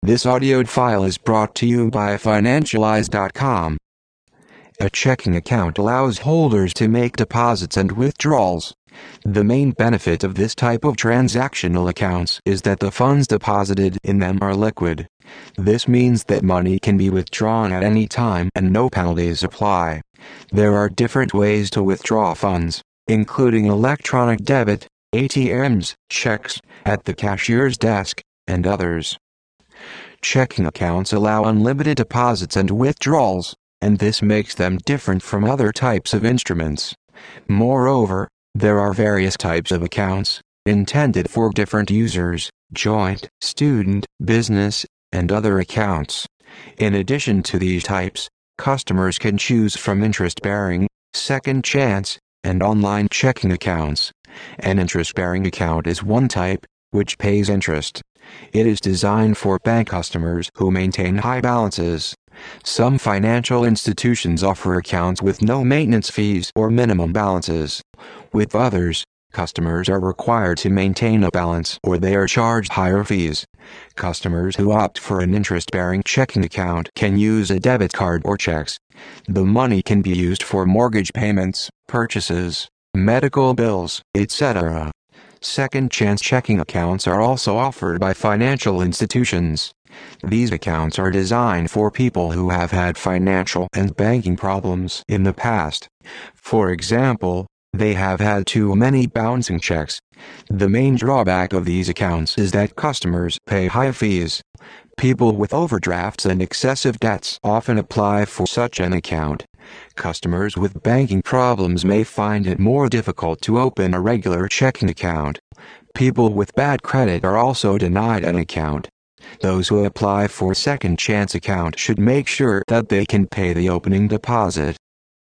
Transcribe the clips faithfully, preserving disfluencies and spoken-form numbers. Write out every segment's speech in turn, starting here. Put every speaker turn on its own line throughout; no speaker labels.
This audio file is brought to you by Financialize dot com. A checking account allows holders to make deposits and withdrawals. The main benefit of this type of transactional accounts is that the funds deposited in them are liquid. This means that money can be withdrawn at any time and no penalties apply. There are different ways to withdraw funds, including electronic debit, A T Ms, checks, at the cashier's desk, and others. Checking accounts allow unlimited deposits and withdrawals, and this makes them different from other types of instruments. Moreover, there are various types of accounts, intended for different users: joint, student, business, and other accounts. In addition to these types, customers can choose from interest-bearing, second chance, and online checking accounts. An interest-bearing account is one type, which pays interest. It is designed for bank customers who maintain high balances. Some financial institutions offer accounts with no maintenance fees or minimum balances. With others, customers are required to maintain a balance or they are charged higher fees. Customers who opt for an interest-bearing checking account can use a debit card or checks. The money can be used for mortgage payments, purchases, medical bills, et cetera. Second chance checking accounts are also offered by financial institutions. These accounts are designed for people who have had financial and banking problems in the past. For example, they have had too many bouncing checks. The main drawback of these accounts is that customers pay high fees. People with overdrafts and excessive debts often apply for such an account. Customers with banking problems may find it more difficult to open a regular checking account. People with bad credit are also denied an account. Those who apply for a second chance account should make sure that they can pay the opening deposit.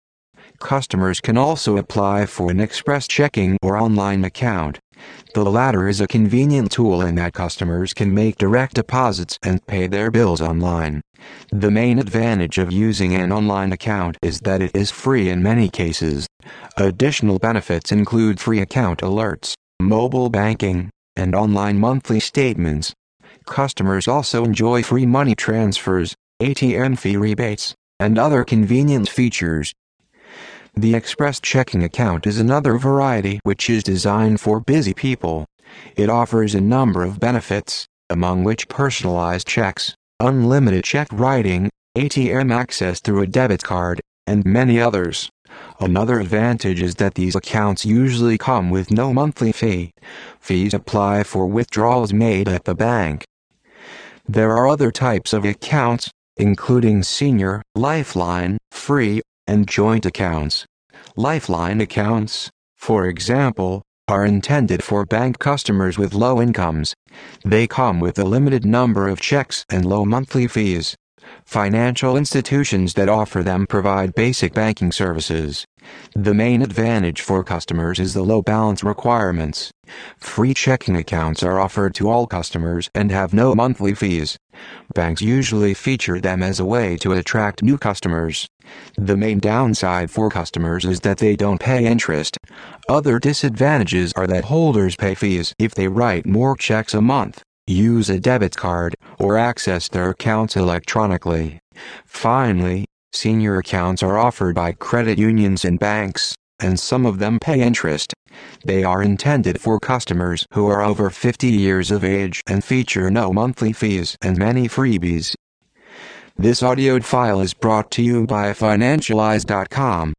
Customers can also apply for an express checking or online account. The latter is a convenient tool in that customers can make direct deposits and pay their bills online. The main advantage of using an online account is that it is free in many cases. Additional benefits include free account alerts, mobile banking, and online monthly statements. Customers also enjoy free money transfers, A T M fee rebates, and other convenient features. The Express Checking Account is another variety which is designed for busy people. It offers a number of benefits, among which personalized checks, unlimited check writing, A T M access through a debit card, and many others. Another advantage is that these accounts usually come with no monthly fee. Fees apply for withdrawals made at the bank. There are other types of accounts, including senior, lifeline, free, and joint accounts. Lifeline accounts, for example, are intended for bank customers with low incomes. They come with a limited number of checks and low monthly fees. Financial institutions that offer them provide basic banking services. The main advantage for customers is the low balance requirements. Free checking accounts are offered to all customers and have no monthly fees. Banks usually feature them as a way to attract new customers. The main downside for customers is that they don't pay interest. Other disadvantages are that holders pay fees if they write more checks a month, use a debit card, or access their accounts electronically. Finally, senior accounts are offered by credit unions and banks, and some of them pay interest. They are intended for customers who are over fifty years of age and feature no monthly fees and many freebies. This audio file is brought to you by Financialize dot com.